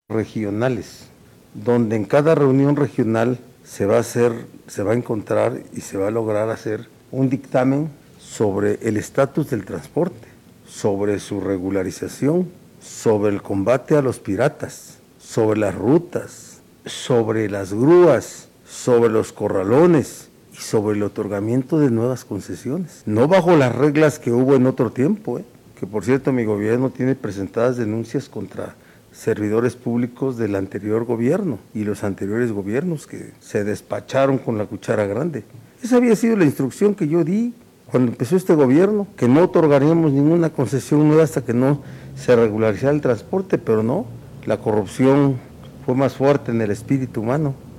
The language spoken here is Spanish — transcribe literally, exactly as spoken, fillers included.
regionales, donde en cada reunión regional se va a hacer, se va a encontrar y se va a lograr hacer un dictamen sobre el estatus del transporte, sobre su regularización, sobre el combate a los piratas, sobre las rutas, sobre las grúas, sobre los corralones y sobre el otorgamiento de nuevas concesiones, no bajo las reglas que hubo en otro tiempo, ¿eh? Que por cierto mi gobierno tiene presentadas denuncias contra servidores públicos del anterior gobierno y los anteriores gobiernos que se despacharon con la cuchara grande. Esa había sido la instrucción que yo di cuando empezó este gobierno, que no otorgaríamos ninguna concesión nueva hasta que no se regularizara el transporte, pero no, la corrupción fue más fuerte en el espíritu humano.